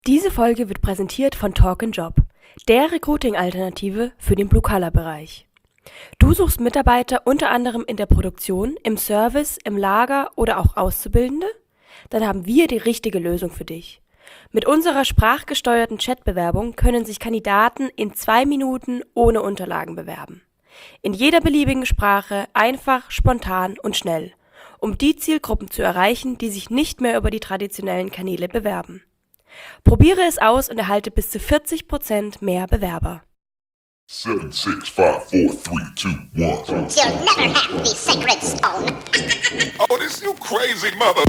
Diese Folge wird präsentiert von Talk & Job, der Recruiting-Alternative für den Blue-Collar-Bereich. Du suchst Mitarbeiter unter anderem in der Produktion, im Service, im Lager oder auch Auszubildende? Dann haben wir die richtige Lösung für dich. Mit unserer sprachgesteuerten Chatbewerbung können sich Kandidaten in 2 Minuten ohne Unterlagen bewerben. In jeder beliebigen Sprache, einfach, spontan und schnell, um die Zielgruppen zu erreichen, die sich nicht mehr über die traditionellen Kanäle bewerben. Probiere es aus und erhalte bis zu 40% mehr Bewerber. 7, 6, 5, 4, 3, 2, 1. You'll never have the sacred stone. Oh, this you crazy mother.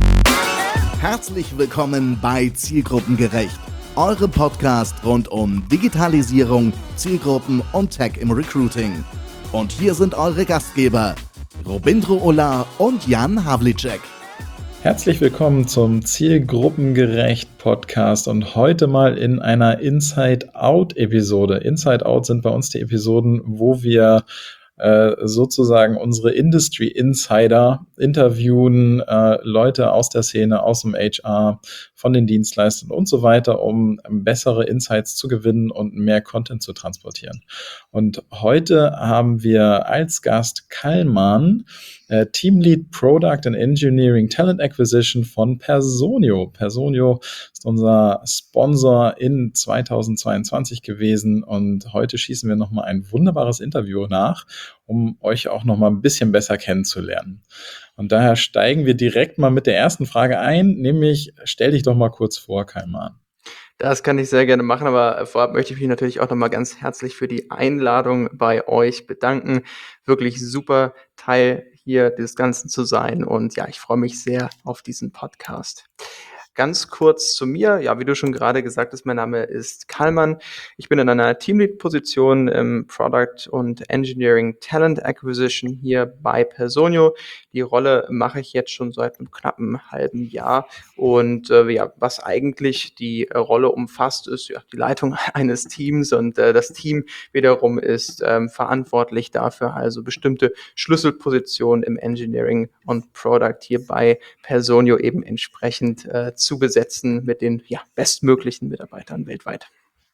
Herzlich willkommen bei Zielgruppengerecht, eurem Podcast rund um Digitalisierung, Zielgruppen und Tech im Recruiting. Und hier sind eure Gastgeber, Robindro Ola und Jan Havlicek. Herzlich willkommen zum Zielgruppengerecht Podcast und heute mal in einer Inside-Out-Episode. Inside-Out sind bei uns die Episoden, wo wir sozusagen unsere Industry-Insider interviewen, Leute aus der Szene, aus dem HR, von den Dienstleistern und so weiter, um bessere Insights zu gewinnen und mehr Content zu transportieren. Und heute haben wir als Gast Kallman, Teamlead Product and Engineering Talent Acquisition von Personio. Personio ist unser Sponsor in 2022 gewesen und heute schießen wir nochmal ein wunderbares Interview nach, um euch auch nochmal ein bisschen besser kennenzulernen. Und daher steigen wir direkt mal mit der ersten Frage ein, nämlich stell dich doch mal kurz vor, Kallman. Das kann ich sehr gerne machen, aber vorab möchte ich mich natürlich auch nochmal ganz herzlich für die Einladung bei euch bedanken. Wirklich super Teil hier des Ganzen zu sein und ja, ich freue mich sehr auf diesen Podcast. Ganz kurz zu mir. Ja, wie du schon gerade gesagt hast, mein Name ist Kallman. Ich bin in einer Teamlead-Position im Product und Engineering Talent Acquisition hier bei Personio. Die Rolle mache ich jetzt schon seit einem knappen halben Jahr. Und was eigentlich die Rolle umfasst, ist ja die Leitung eines Teams. Und das Team wiederum ist verantwortlich dafür, also bestimmte Schlüsselpositionen im Engineering und Product hier bei Personio eben entsprechend zu besetzen mit den bestmöglichen Mitarbeitern weltweit.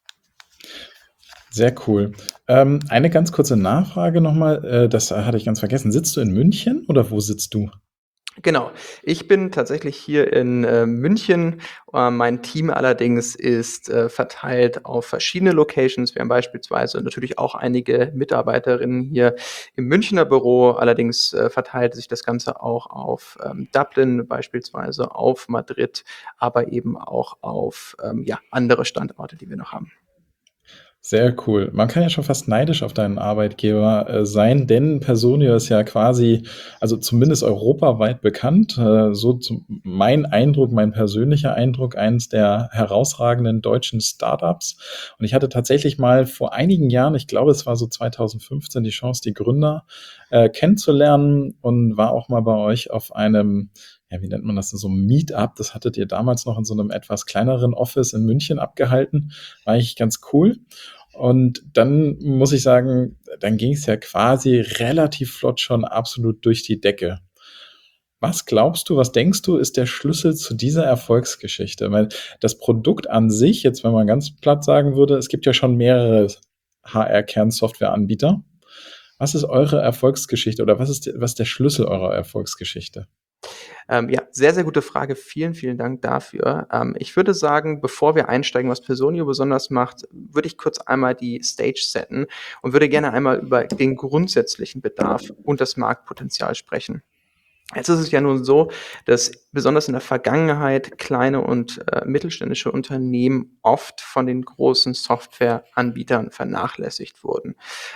Sehr cool. Eine ganz kurze Nachfrage nochmal, das hatte ich ganz vergessen. Sitzt du in München oder wo sitzt du? Genau, ich bin tatsächlich hier in München. Mein Team allerdings ist verteilt auf verschiedene Locations. Wir haben beispielsweise natürlich auch einige Mitarbeiterinnen hier im Münchner Büro. Allerdings verteilt sich das Ganze auch auf Dublin beispielsweise, auf Madrid, aber eben auch auf andere Standorte, die wir noch haben. Sehr cool. Man kann ja schon fast neidisch auf deinen Arbeitgeber sein, denn Personio ist ja quasi, also zumindest europaweit bekannt. Mein Eindruck, mein persönlicher Eindruck, eines der herausragenden deutschen Startups. Und ich hatte tatsächlich mal vor einigen Jahren, ich glaube, es war so 2015, die Chance, die Gründer kennenzulernen und war auch mal bei euch auf einem, ja, wie nennt man das, so ein Meetup. Das hattet ihr damals noch in so einem etwas kleineren Office in München abgehalten. War eigentlich ganz cool. Und dann muss ich sagen, dann ging es ja quasi relativ flott schon absolut durch die Decke. Was glaubst du, was denkst du, ist der Schlüssel zu dieser Erfolgsgeschichte? Weil das Produkt an sich, jetzt wenn man ganz platt sagen würde, es gibt ja schon mehrere HR-Kernsoftware-Anbieter. Was ist eure Erfolgsgeschichte oder was ist der Schlüssel eurer Erfolgsgeschichte? Sehr, sehr gute Frage. Vielen, vielen Dank dafür. Ich würde sagen, bevor wir einsteigen, was Personio besonders macht, würde ich kurz einmal die Stage setten und würde gerne einmal über den grundsätzlichen Bedarf und das Marktpotenzial sprechen. Jetzt ist es ja nun so, dass besonders in der Vergangenheit kleine und mittelständische Unternehmen oft von den großen Softwareanbietern vernachlässigt wurden.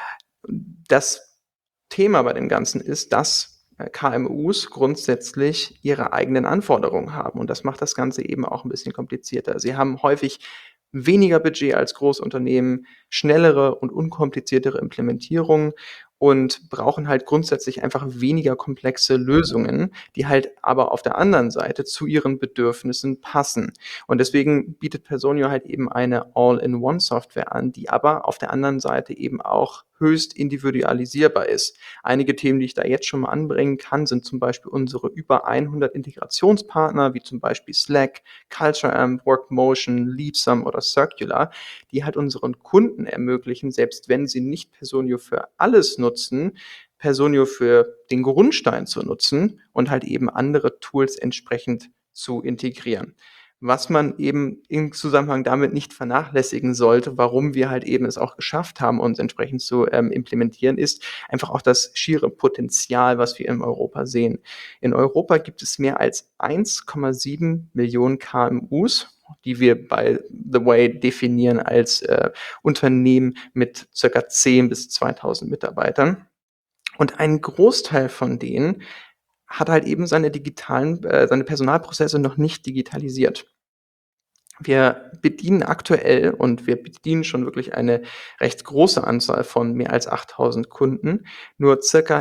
Das Thema bei dem Ganzen ist, dass KMUs grundsätzlich ihre eigenen Anforderungen haben und das macht das Ganze eben auch ein bisschen komplizierter. Sie haben häufig weniger Budget als Großunternehmen, schnellere und unkompliziertere Implementierungen und brauchen halt grundsätzlich einfach weniger komplexe Lösungen, die halt aber auf der anderen Seite zu ihren Bedürfnissen passen. Und deswegen bietet Personio halt eben eine All-in-One-Software an, die aber auf der anderen Seite eben auch höchst individualisierbar ist. Einige Themen, die ich da jetzt schon mal anbringen kann, sind zum Beispiel unsere über 100 Integrationspartner, wie zum Beispiel Slack, CultureAmp, Workmotion, Leapsome oder Circular, die halt unseren Kunden ermöglichen, selbst wenn sie nicht Personio für alles nutzen, Personio für den Grundstein zu nutzen und halt eben andere Tools entsprechend zu integrieren. Was man eben im Zusammenhang damit nicht vernachlässigen sollte, warum wir halt eben es auch geschafft haben, uns entsprechend zu implementieren, ist einfach auch das schiere Potenzial, was wir in Europa sehen. In Europa gibt es mehr als 1,7 Millionen KMUs, die wir by the way definieren als Unternehmen mit ca. 10 bis 2000 Mitarbeitern. Und ein Großteil von denen hat halt eben seine Personalprozesse noch nicht digitalisiert. Wir bedienen aktuell und wir bedienen schon wirklich eine recht große Anzahl von mehr als 8.000 Kunden, nur circa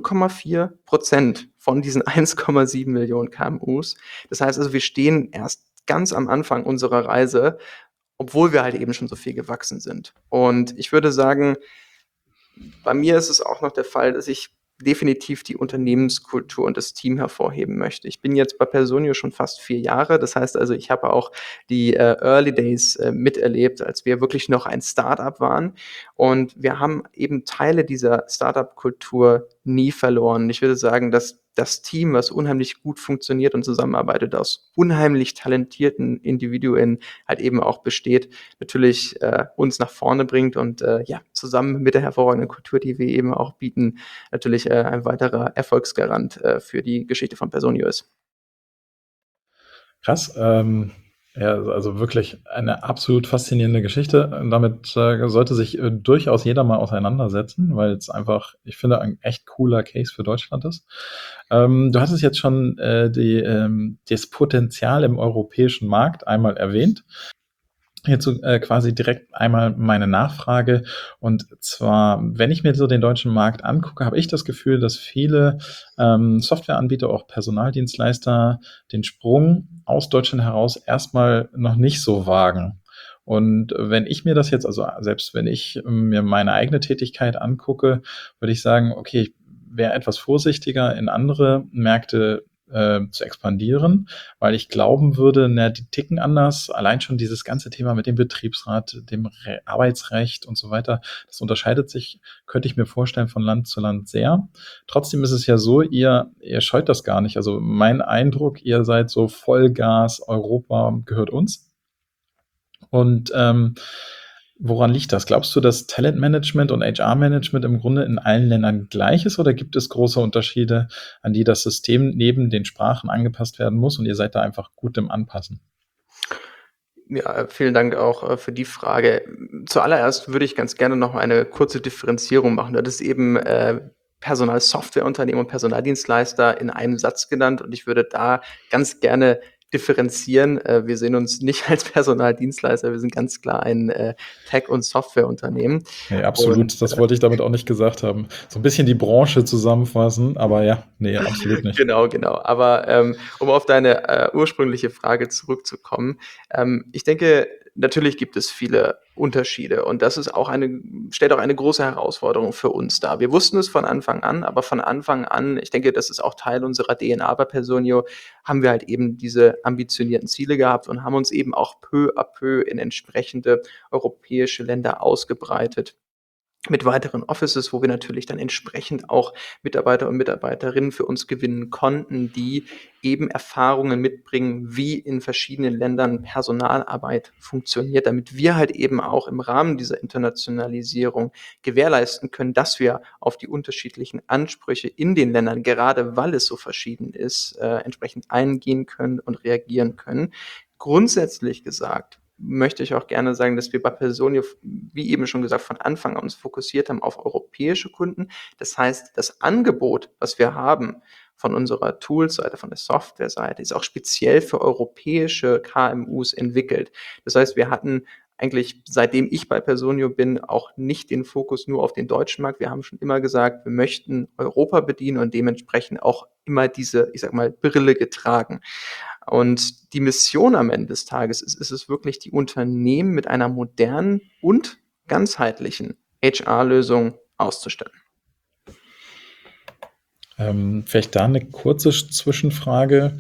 0,4% von diesen 1,7 Millionen KMUs. Das heißt also, wir stehen erst ganz am Anfang unserer Reise, obwohl wir halt eben schon so viel gewachsen sind. Und ich würde sagen, bei mir ist es auch noch der Fall, dass ich definitiv die Unternehmenskultur und das Team hervorheben möchte. Ich bin jetzt bei Personio schon fast 4 Jahre. Das heißt also, ich habe auch die Early Days miterlebt, als wir wirklich noch ein Startup waren. Und wir haben eben Teile dieser Startup-Kultur nie verloren. Ich würde sagen, dass das Team, was unheimlich gut funktioniert und zusammenarbeitet, aus unheimlich talentierten Individuen halt eben auch besteht, natürlich uns nach vorne bringt und zusammen mit der hervorragenden Kultur, die wir eben auch bieten, natürlich ein weiterer Erfolgsgarant für die Geschichte von Personio ist. Krass. Ja, also wirklich eine absolut faszinierende Geschichte. Damit sollte sich durchaus jeder mal auseinandersetzen, weil es einfach, ich finde, ein echt cooler Case für Deutschland ist. Du hattest jetzt schon das Potenzial im europäischen Markt einmal erwähnt. Hierzu quasi direkt einmal meine Nachfrage. Und zwar, wenn ich mir so den deutschen Markt angucke, habe ich das Gefühl, dass viele Softwareanbieter, auch Personaldienstleister, den Sprung aus Deutschland heraus erstmal noch nicht so wagen. Und wenn ich mir das jetzt, also selbst wenn ich mir meine eigene Tätigkeit angucke, würde ich sagen, okay, ich wäre etwas vorsichtiger, in andere Märkte zu expandieren, weil ich glauben würde, die ticken anders. Allein schon dieses ganze Thema mit dem Betriebsrat, dem Arbeitsrecht und so weiter, das unterscheidet sich, könnte ich mir vorstellen, von Land zu Land sehr. Trotzdem ist es ja so, ihr scheut das gar nicht. Also mein Eindruck, ihr seid so Vollgas, Europa gehört uns. Und woran liegt das? Glaubst du, dass Talentmanagement und HR-Management im Grunde in allen Ländern gleich ist oder gibt es große Unterschiede, an die das System neben den Sprachen angepasst werden muss und ihr seid da einfach gut im Anpassen? Ja, vielen Dank auch für die Frage. Zuallererst würde ich ganz gerne noch eine kurze Differenzierung machen. Das ist eben Personalsoftwareunternehmen und Personaldienstleister in einem Satz genannt und ich würde da ganz gerne differenzieren. Wir sehen uns nicht als Personaldienstleister, wir sind ganz klar ein Tech- und Softwareunternehmen. Nee, absolut, und das wollte ich damit auch nicht gesagt haben. So ein bisschen die Branche zusammenfassen, aber ja, nee, absolut nicht. Genau. Aber um auf deine ursprüngliche Frage zurückzukommen, ich denke, natürlich gibt es viele Unterschiede und das ist stellt auch eine große Herausforderung für uns dar. Wir wussten es von Anfang an, aber von Anfang an, ich denke, das ist auch Teil unserer DNA bei Personio, haben wir halt eben diese ambitionierten Ziele gehabt und haben uns eben auch peu à peu in entsprechende europäische Länder ausgebreitet. Mit weiteren Offices, wo wir natürlich dann entsprechend auch Mitarbeiter und Mitarbeiterinnen für uns gewinnen konnten, die eben Erfahrungen mitbringen, wie in verschiedenen Ländern Personalarbeit funktioniert, damit wir halt eben auch im Rahmen dieser Internationalisierung gewährleisten können, dass wir auf die unterschiedlichen Ansprüche in den Ländern, gerade weil es so verschieden ist, entsprechend eingehen können und reagieren können. Grundsätzlich gesagt, möchte ich auch gerne sagen, dass wir bei Personio, wie eben schon gesagt, von Anfang an uns fokussiert haben auf europäische Kunden. Das heißt, das Angebot, was wir haben von unserer Toolseite, von der Softwareseite, ist auch speziell für europäische KMUs entwickelt. Das heißt, wir hatten eigentlich, seitdem ich bei Personio bin, auch nicht den Fokus nur auf den deutschen Markt. Wir haben schon immer gesagt, wir möchten Europa bedienen und dementsprechend auch immer diese, ich sag mal, Brille getragen. Und die Mission am Ende des Tages ist es wirklich, die Unternehmen mit einer modernen und ganzheitlichen HR-Lösung auszustellen. Vielleicht da eine kurze Zwischenfrage.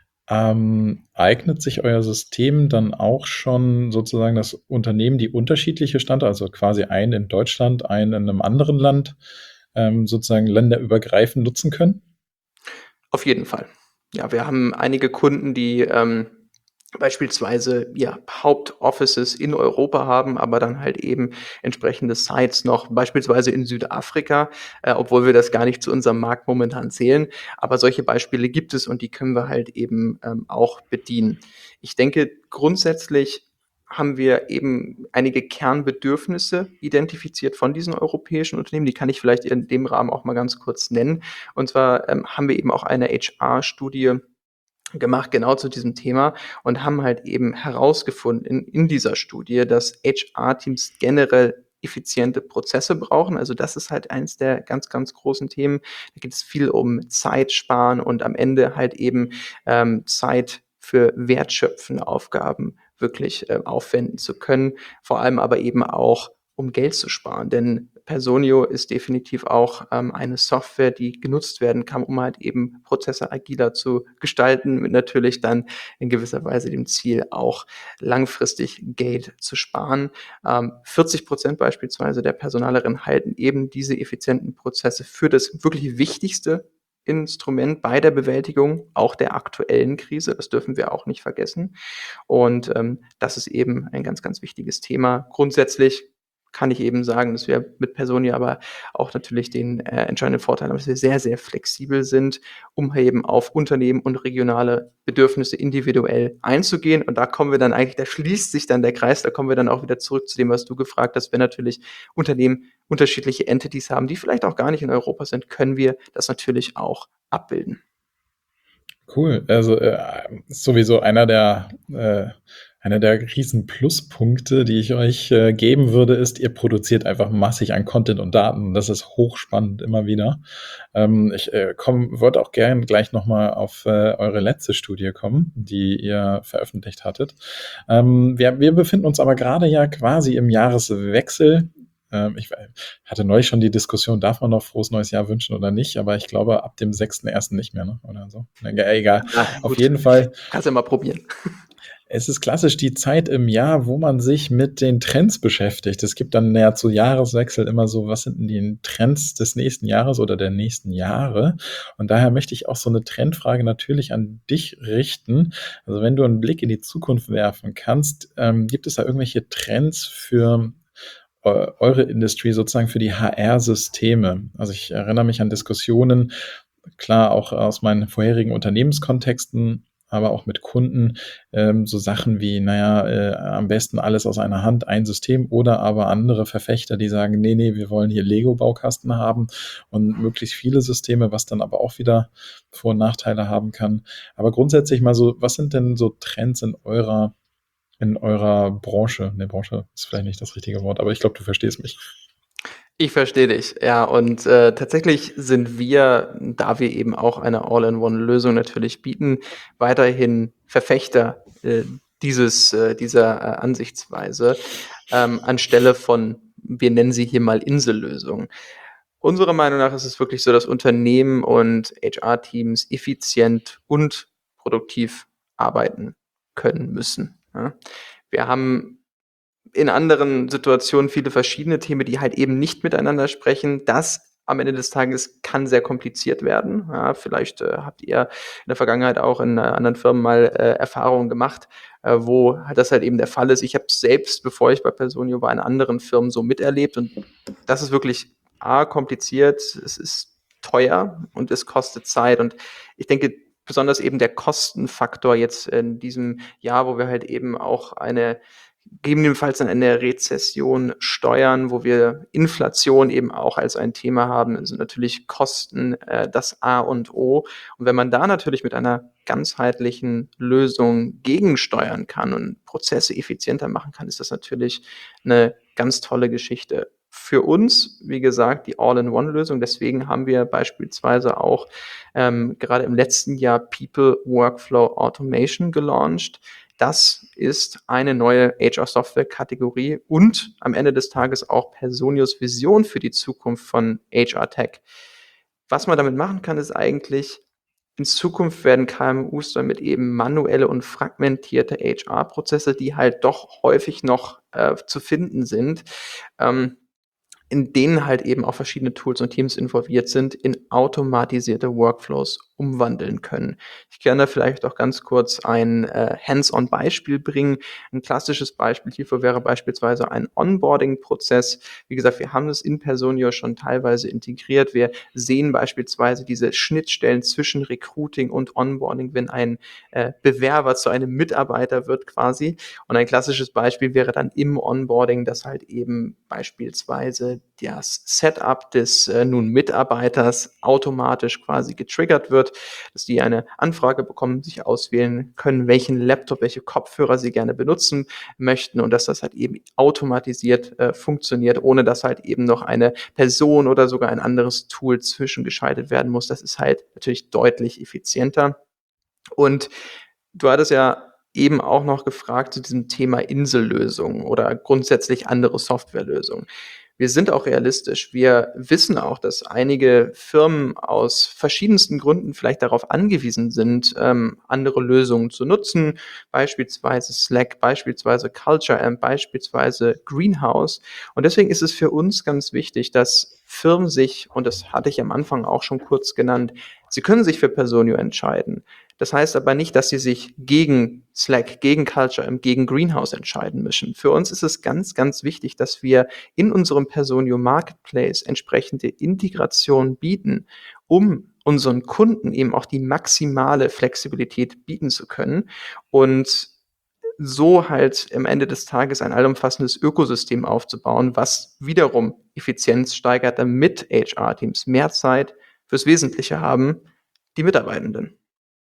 Eignet sich euer System dann auch schon sozusagen, dass Unternehmen, die unterschiedliche Standorte, also quasi einen in Deutschland, einen in einem anderen Land, sozusagen länderübergreifend nutzen können? Auf jeden Fall. Ja, wir haben einige Kunden, die beispielsweise Hauptoffices in Europa haben, aber dann halt eben entsprechende Sites noch, beispielsweise in Südafrika, obwohl wir das gar nicht zu unserem Markt momentan zählen. Aber solche Beispiele gibt es und die können wir halt eben auch bedienen. Ich denke, grundsätzlich haben wir eben einige Kernbedürfnisse identifiziert von diesen europäischen Unternehmen. Die kann ich vielleicht in dem Rahmen auch mal ganz kurz nennen. Und zwar haben wir eben auch eine HR-Studie gemacht, genau zu diesem Thema und haben halt eben herausgefunden in dieser Studie, dass HR-Teams generell effiziente Prozesse brauchen. Also das ist halt eins der ganz, ganz großen Themen. Da geht es viel um Zeit sparen und am Ende halt eben Zeit für wertschöpfende Aufgaben wirklich aufwenden zu können. Vor allem aber eben auch, um Geld zu sparen. Denn Personio ist definitiv auch eine Software, die genutzt werden kann, um halt eben Prozesse agiler zu gestalten, mit natürlich dann in gewisser Weise dem Ziel auch langfristig Geld zu sparen. 40% beispielsweise der Personalerinnen halten eben diese effizienten Prozesse für das wirklich Wichtigste Instrument bei der Bewältigung auch der aktuellen Krise. Das dürfen wir auch nicht vergessen. Und das ist eben ein ganz, ganz wichtiges Thema. Grundsätzlich kann ich eben sagen, dass wir mit Personio aber auch natürlich den entscheidenden Vorteil haben, dass wir sehr, sehr flexibel sind, um eben auf Unternehmen und regionale Bedürfnisse individuell einzugehen. Und da kommen wir dann eigentlich, da schließt sich dann der Kreis, da kommen wir dann auch wieder zurück zu dem, was du gefragt hast. Wenn natürlich Unternehmen unterschiedliche Entities haben, die vielleicht auch gar nicht in Europa sind, können wir das natürlich auch abbilden. Cool. Also ist sowieso einer der riesen Pluspunkte, die ich euch geben würde, ist, ihr produziert einfach massig an Content und Daten. Das ist hochspannend immer wieder. Ich würde auch gerne gleich nochmal auf eure letzte Studie kommen, die ihr veröffentlicht hattet. Wir befinden uns aber gerade ja quasi im Jahreswechsel. Ich hatte neulich schon die Diskussion, darf man noch frohes neues Jahr wünschen oder nicht, aber ich glaube ab dem 6.1. nicht mehr, ne? Oder so. Egal. Auf jeden Fall. Kannst du mal probieren. Es ist klassisch die Zeit im Jahr, wo man sich mit den Trends beschäftigt. Es gibt dann ja zu Jahreswechsel immer so, was sind denn die Trends des nächsten Jahres oder der nächsten Jahre? Und daher möchte ich auch so eine Trendfrage natürlich an dich richten. Also wenn du einen Blick in die Zukunft werfen kannst, gibt es da irgendwelche Trends für eure Industrie, sozusagen für die HR-Systeme? Also ich erinnere mich an Diskussionen, klar auch aus meinen vorherigen Unternehmenskontexten, aber auch mit Kunden, so Sachen wie, am besten alles aus einer Hand, ein System, oder aber andere Verfechter, die sagen, nee, wir wollen hier Lego-Baukasten haben und möglichst viele Systeme, was dann aber auch wieder Vor- und Nachteile haben kann. Aber grundsätzlich mal so, was sind denn so Trends in eurer Branche? Ne, Branche ist vielleicht nicht das richtige Wort, aber ich glaube, du verstehst mich. Ich verstehe dich, ja. Und tatsächlich sind wir, da wir eben auch eine All-in-One-Lösung natürlich bieten, weiterhin Verfechter dieser Ansichtsweise anstelle von, wir nennen sie hier mal Insellösungen. Unserer Meinung nach ist es wirklich so, dass Unternehmen und HR-Teams effizient und produktiv arbeiten können müssen. Ja. Wir haben in anderen Situationen viele verschiedene Themen, die halt eben nicht miteinander sprechen. Das am Ende des Tages kann sehr kompliziert werden. Ja, vielleicht habt ihr in der Vergangenheit auch in anderen Firmen mal Erfahrungen gemacht, wo das halt eben der Fall ist. Ich habe es selbst, bevor ich bei Personio war, in anderen Firmen so miterlebt. Und das ist wirklich kompliziert, es ist teuer und es kostet Zeit. Und ich denke, besonders eben der Kostenfaktor jetzt in diesem Jahr, wo wir halt eben auch gegebenenfalls an eine Rezession steuern, wo wir Inflation eben auch als ein Thema haben, sind natürlich Kosten das A und O. Und wenn man da natürlich mit einer ganzheitlichen Lösung gegensteuern kann und Prozesse effizienter machen kann, ist das natürlich eine ganz tolle Geschichte. Für uns, wie gesagt, die All-in-One-Lösung. Deswegen haben wir beispielsweise auch gerade im letzten Jahr People Workflow Automation gelauncht. Das ist eine neue HR-Software-Kategorie und am Ende des Tages auch Personios Vision für die Zukunft von HR-Tech. Was man damit machen kann, ist eigentlich, in Zukunft werden KMUs damit eben manuelle und fragmentierte HR-Prozesse, die halt doch häufig noch zu finden sind, in denen halt eben auch verschiedene Tools und Teams involviert sind, in automatisierte Workflows umwandeln können. Ich kann da vielleicht auch ganz kurz ein Hands-on-Beispiel bringen. Ein klassisches Beispiel hierfür wäre beispielsweise ein Onboarding-Prozess. Wie gesagt, wir haben es in Personio schon teilweise integriert. Wir sehen beispielsweise diese Schnittstellen zwischen Recruiting und Onboarding, wenn ein Bewerber zu einem Mitarbeiter wird quasi. Und ein klassisches Beispiel wäre dann im Onboarding, dass halt eben beispielsweise das Setup des nun Mitarbeiters automatisch quasi getriggert wird, dass die eine Anfrage bekommen, sich auswählen können, welchen Laptop, welche Kopfhörer sie gerne benutzen möchten und dass das halt eben automatisiert funktioniert, ohne dass halt eben noch eine Person oder sogar ein anderes Tool zwischengeschaltet werden muss. Das ist halt natürlich deutlich effizienter. Und du hattest ja eben auch noch gefragt zu diesem Thema Insellösungen oder grundsätzlich andere Softwarelösungen. Wir sind auch realistisch. Wir wissen auch, dass einige Firmen aus verschiedensten Gründen vielleicht darauf angewiesen sind, andere Lösungen zu nutzen, beispielsweise Slack, beispielsweise Culture Amp, beispielsweise Greenhouse. Und deswegen ist es für uns ganz wichtig, dass Firmen sich, und das hatte ich am Anfang auch schon kurz genannt, sie können sich für Personio entscheiden. Das heißt aber nicht, dass sie sich gegen Slack, gegen Culture Amp, gegen Greenhouse entscheiden müssen. Für uns ist es ganz, ganz wichtig, dass wir in unserem Personio Marketplace entsprechende Integration bieten, um unseren Kunden eben auch die maximale Flexibilität bieten zu können und so halt am Ende des Tages ein allumfassendes Ökosystem aufzubauen, was wiederum Effizienz steigert, damit HR-Teams mehr Zeit fürs Wesentliche haben, die Mitarbeitenden.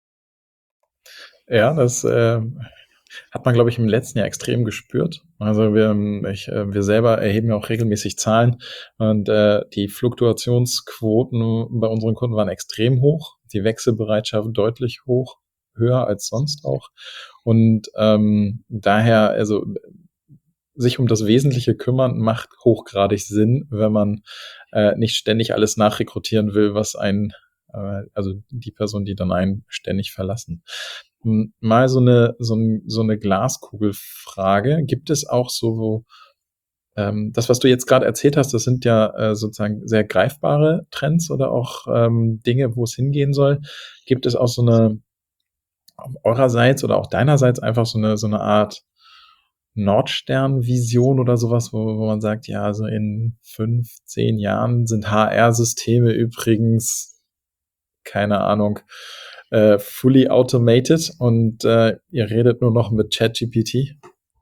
Ja, das hat man, glaube ich, im letzten Jahr extrem gespürt. Also wir selber erheben ja auch regelmäßig Zahlen und die Fluktuationsquoten bei unseren Kunden waren extrem hoch, die Wechselbereitschaft deutlich höher als sonst auch. Und daher, also sich um das Wesentliche kümmern, macht hochgradig Sinn, wenn man nicht ständig alles nachrekrutieren will, was also die Person, die dann einen ständig verlassen. Mal so eine Glaskugelfrage. Gibt es auch so, das, was du jetzt gerade erzählt hast, das sind ja sozusagen sehr greifbare Trends oder auch Dinge, wo es hingehen soll. Gibt es auch so eine, eurerseits oder auch deinerseits einfach so eine Art Nordstern-Vision oder sowas, wo man sagt, ja, so in 5-10 Jahren sind HR-Systeme übrigens, keine Ahnung, fully automated und ihr redet nur noch mit ChatGPT?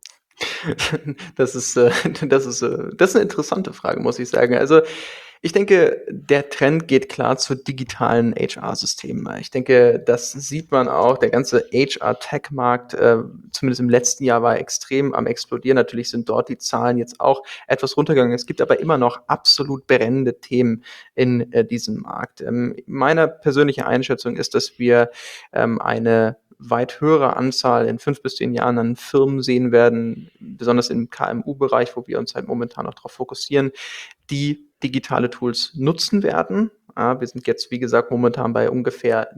Das ist eine interessante Frage, muss ich sagen. Also ich denke, der Trend geht klar zu digitalen HR-Systemen. Ich denke, das sieht man auch. Der ganze HR-Tech-Markt, zumindest im letzten Jahr, war extrem am explodieren. Natürlich sind dort die Zahlen jetzt auch etwas runtergegangen. Es gibt aber immer noch absolut brennende Themen in diesem Markt. Meine persönliche Einschätzung ist, dass wir eine weit höhere Anzahl in 5 bis 10 Jahren an Firmen sehen werden, besonders im KMU-Bereich, wo wir uns halt momentan noch darauf fokussieren, die digitale Tools nutzen werden. Wir sind jetzt, wie gesagt, momentan bei ungefähr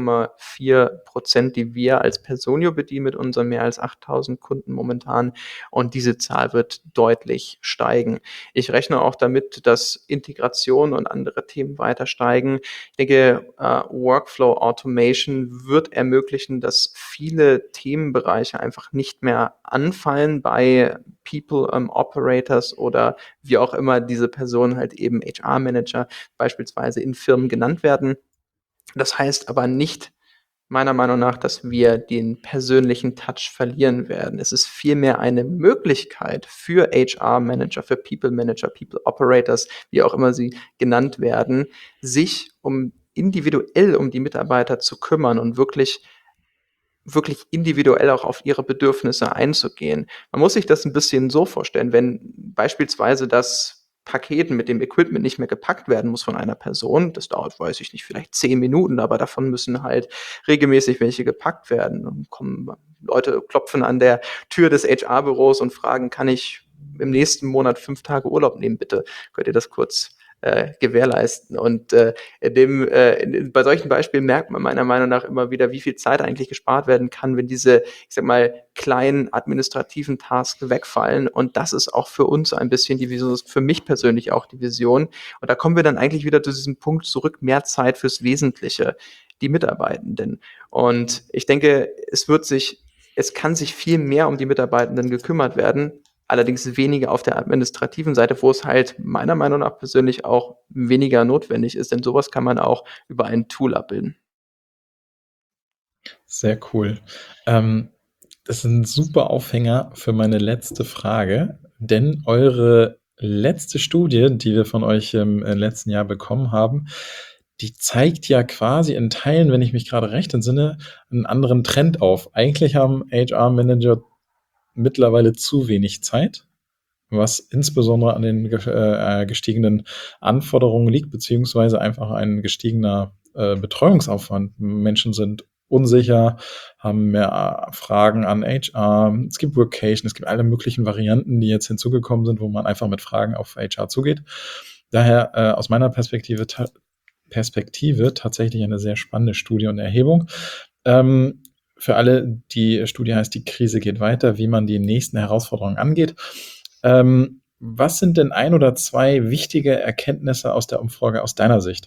0,4%, die wir als Personio bedienen mit unseren mehr als 8.000 Kunden momentan. Und diese Zahl wird deutlich steigen. Ich rechne auch damit, dass Integration und andere Themen weiter steigen. Ich denke, Workflow Automation wird ermöglichen, dass viele Themenbereiche einfach nicht mehr anfallen bei People Operators oder wie auch immer diese Personen halt eben HR-Manager beispielsweise in Firmen genannt werden. Das heißt aber nicht, meiner Meinung nach, dass wir den persönlichen Touch verlieren werden. Es ist vielmehr eine Möglichkeit für HR-Manager, für People-Manager, People-Operators, wie auch immer sie genannt werden, sich individuell um die Mitarbeiter zu kümmern und wirklich individuell auch auf ihre Bedürfnisse einzugehen. Man muss sich das ein bisschen so vorstellen, wenn beispielsweise das Paketen, mit dem Equipment nicht mehr gepackt werden muss von einer Person. Das dauert, weiß ich nicht, vielleicht 10 Minuten, aber davon müssen halt regelmäßig welche gepackt werden. Dann kommen Leute, klopfen an der Tür des HR-Büros und fragen, kann ich im nächsten Monat 5 Tage Urlaub nehmen, bitte? Könnt ihr das kurz gewährleisten? Und bei solchen Beispielen merkt man meiner Meinung nach immer wieder, wie viel Zeit eigentlich gespart werden kann, wenn diese, ich sag mal, kleinen administrativen Tasks wegfallen. Und das ist auch für uns ein bisschen die Vision, das ist für mich persönlich auch die Vision. Und da kommen wir dann eigentlich wieder zu diesem Punkt zurück, mehr Zeit fürs Wesentliche, die Mitarbeitenden. Und ich denke, es kann sich viel mehr um die Mitarbeitenden gekümmert werden, allerdings weniger auf der administrativen Seite, wo es halt meiner Meinung nach persönlich auch weniger notwendig ist, denn sowas kann man auch über ein Tool abbilden. Sehr cool. Das ist ein super Aufhänger für meine letzte Frage, denn eure letzte Studie, die wir von euch im letzten Jahr bekommen haben, die zeigt ja quasi in Teilen, wenn ich mich gerade recht entsinne, einen anderen Trend auf. Eigentlich haben HR-Manager mittlerweile zu wenig Zeit, was insbesondere an den gestiegenen Anforderungen liegt, beziehungsweise einfach ein gestiegener Betreuungsaufwand. Menschen sind unsicher, haben mehr Fragen an HR. Es gibt Workation, es gibt alle möglichen Varianten, die jetzt hinzugekommen sind, wo man einfach mit Fragen auf HR zugeht. Daher aus meiner Perspektive tatsächlich eine sehr spannende Studie und Erhebung. Für alle, die Studie heißt, die Krise geht weiter, wie man die nächsten Herausforderungen angeht. Was sind denn 1 oder 2 wichtige Erkenntnisse aus der Umfrage aus deiner Sicht?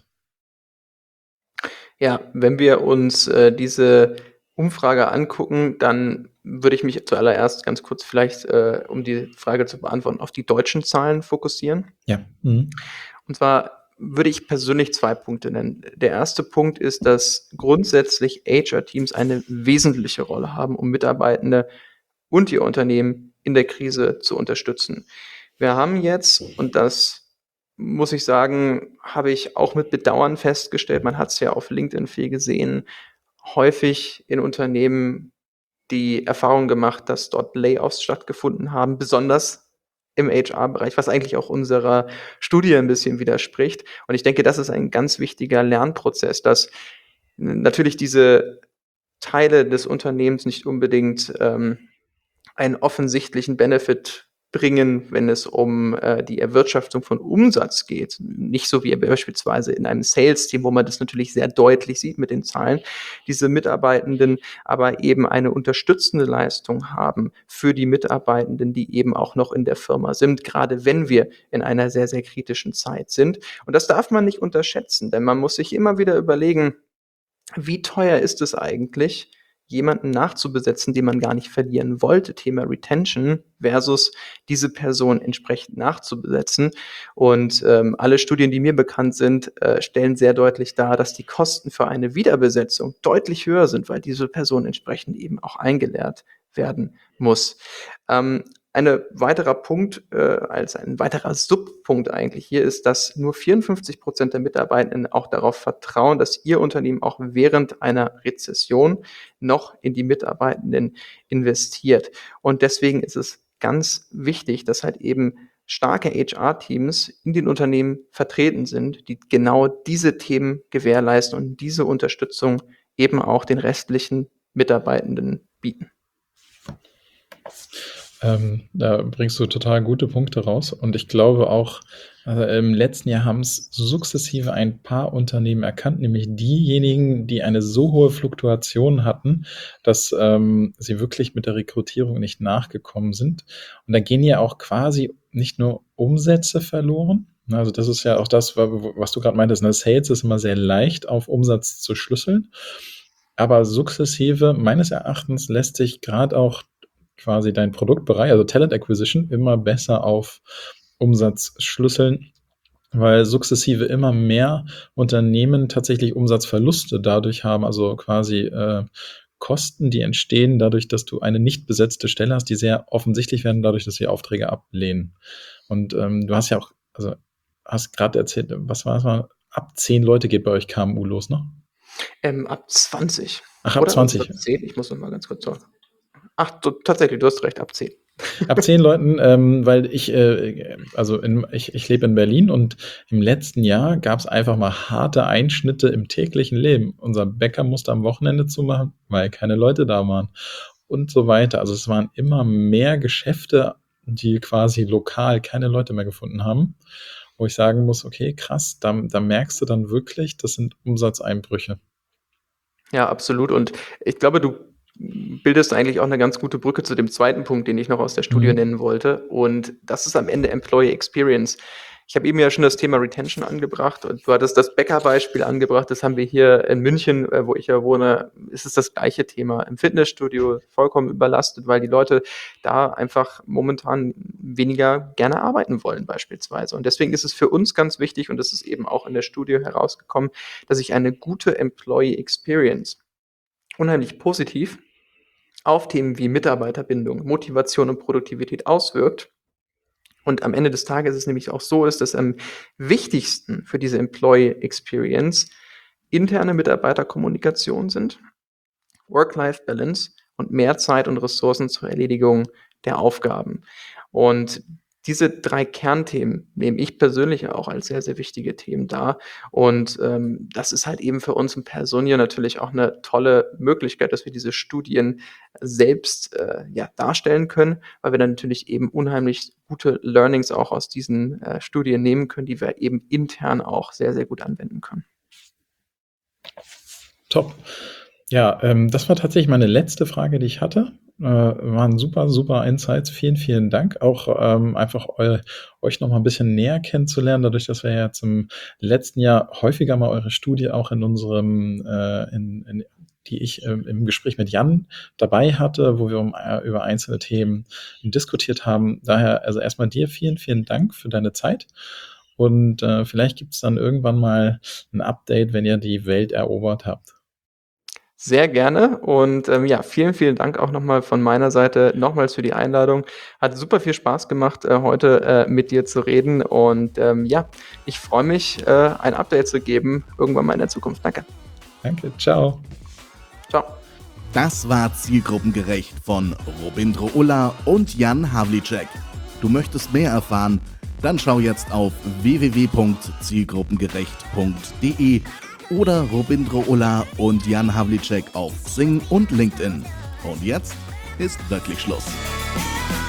Ja, wenn wir uns diese Umfrage angucken, dann würde ich mich zuallererst ganz kurz vielleicht, um die Frage zu beantworten, auf die deutschen Zahlen fokussieren. Ja. Mhm. Und zwar würde ich persönlich 2 Punkte nennen. Der erste Punkt ist, dass grundsätzlich HR-Teams eine wesentliche Rolle haben, um Mitarbeitende und ihr Unternehmen in der Krise zu unterstützen. Wir haben jetzt, und das muss ich sagen, habe ich auch mit Bedauern festgestellt, man hat es ja auf LinkedIn viel gesehen, häufig in Unternehmen die Erfahrung gemacht, dass dort Layoffs stattgefunden haben, besonders im HR-Bereich, was eigentlich auch unserer Studie ein bisschen widerspricht. Und ich denke, das ist ein ganz wichtiger Lernprozess, dass natürlich diese Teile des Unternehmens nicht unbedingt einen offensichtlichen Benefit bringen, wenn es um die Erwirtschaftung von Umsatz geht. Nicht so wie beispielsweise in einem Sales-Team, wo man das natürlich sehr deutlich sieht mit den Zahlen. Diese Mitarbeitenden aber eben eine unterstützende Leistung haben für die Mitarbeitenden, die eben auch noch in der Firma sind, gerade wenn wir in einer sehr, sehr kritischen Zeit sind. Und das darf man nicht unterschätzen, denn man muss sich immer wieder überlegen, wie teuer ist es eigentlich, jemanden nachzubesetzen, den man gar nicht verlieren wollte, Thema Retention versus diese Person entsprechend nachzubesetzen. Und alle Studien, die mir bekannt sind, stellen sehr deutlich dar, dass die Kosten für eine Wiederbesetzung deutlich höher sind, weil diese Person entsprechend eben auch eingelernt werden muss. Ein weiterer Punkt, als ein weiterer Subpunkt eigentlich hier ist, dass nur 54% der Mitarbeitenden auch darauf vertrauen, dass ihr Unternehmen auch während einer Rezession noch in die Mitarbeitenden investiert. Und deswegen ist es ganz wichtig, dass halt eben starke HR-Teams in den Unternehmen vertreten sind, die genau diese Themen gewährleisten und diese Unterstützung eben auch den restlichen Mitarbeitenden bieten. Da bringst du total gute Punkte raus. Und ich glaube auch, im letzten Jahr haben es sukzessive ein paar Unternehmen erkannt, nämlich diejenigen, die eine so hohe Fluktuation hatten, dass sie wirklich mit der Rekrutierung nicht nachgekommen sind. Und da gehen ja auch quasi nicht nur Umsätze verloren. Also das ist ja auch das, was du gerade meintest. Sales ist immer sehr leicht auf Umsatz zu schlüsseln. Aber sukzessive, meines Erachtens, lässt sich gerade auch quasi dein Produktbereich, also Talent Acquisition, immer besser auf Umsatz schlüsseln, weil sukzessive immer mehr Unternehmen tatsächlich Umsatzverluste dadurch haben, also quasi Kosten, die entstehen dadurch, dass du eine nicht besetzte Stelle hast, die sehr offensichtlich werden, dadurch, dass sie Aufträge ablehnen. Und du hast ja auch, also hast gerade erzählt, was war es mal, ab 10 Leute geht bei euch KMU los, ne? Ab 20. Ach, ab Oder 20. Ab 10, ich muss noch mal ganz kurz sagen. Ach, tatsächlich, du hast recht, ab 10. Ab 10 Leuten, weil ich lebe in Berlin und im letzten Jahr gab es einfach mal harte Einschnitte im täglichen Leben. Unser Bäcker musste am Wochenende zumachen, weil keine Leute da waren und so weiter. Also es waren immer mehr Geschäfte, die quasi lokal keine Leute mehr gefunden haben, wo ich sagen muss, okay, krass, da merkst du dann wirklich, das sind Umsatzeinbrüche. Ja, absolut. Und ich glaube, du bildest eigentlich auch eine ganz gute Brücke zu dem zweiten Punkt, den ich noch aus der Studie nennen wollte. Und das ist am Ende Employee Experience. Ich habe eben ja schon das Thema Retention angebracht und du hattest das Bäckerbeispiel angebracht. Das haben wir hier in München, wo ich ja wohne, ist es das gleiche Thema. Im Fitnessstudio vollkommen überlastet, weil die Leute da einfach momentan weniger gerne arbeiten wollen beispielsweise. Und deswegen ist es für uns ganz wichtig, und das ist eben auch in der Studie herausgekommen, dass ich eine gute Employee Experience unheimlich positiv auf Themen wie Mitarbeiterbindung, Motivation und Produktivität auswirkt. Und am Ende des Tages ist es nämlich auch so, dass das am wichtigsten für diese Employee Experience interne Mitarbeiterkommunikation sind, Work-Life-Balance und mehr Zeit und Ressourcen zur Erledigung der Aufgaben. Und diese 3 Kernthemen nehme ich persönlich auch als sehr, sehr wichtige Themen dar. Und das ist halt eben für uns im Personio natürlich auch eine tolle Möglichkeit, dass wir diese Studien selbst darstellen können, weil wir dann natürlich eben unheimlich gute Learnings auch aus diesen Studien nehmen können, die wir eben intern auch sehr, sehr gut anwenden können. Top. Ja, das war tatsächlich meine letzte Frage, die ich hatte. Waren super, super Insights. Vielen, vielen Dank. Auch einfach euch noch mal ein bisschen näher kennenzulernen, dadurch, dass wir jetzt im letzten Jahr häufiger mal eure Studie auch in unserem, die ich im Gespräch mit Jan dabei hatte, wo wir über einzelne Themen diskutiert haben. Daher also erstmal dir vielen, vielen Dank für deine Zeit. Und vielleicht gibt es dann irgendwann mal ein Update, wenn ihr die Welt erobert habt. Sehr gerne und vielen, vielen Dank auch nochmal von meiner Seite nochmals für die Einladung. Hat super viel Spaß gemacht, heute mit dir zu reden und ich freue mich, ein Update zu geben, irgendwann mal in der Zukunft. Danke. Danke, ciao. Ciao. Das war Zielgruppengerecht von Robindro Ulla und Jan Havlicek. Du möchtest mehr erfahren? Dann schau jetzt auf www.zielgruppengerecht.de oder Robindro Ulla und Jan Havlicek auf Xing und LinkedIn. Und jetzt ist wirklich Schluss.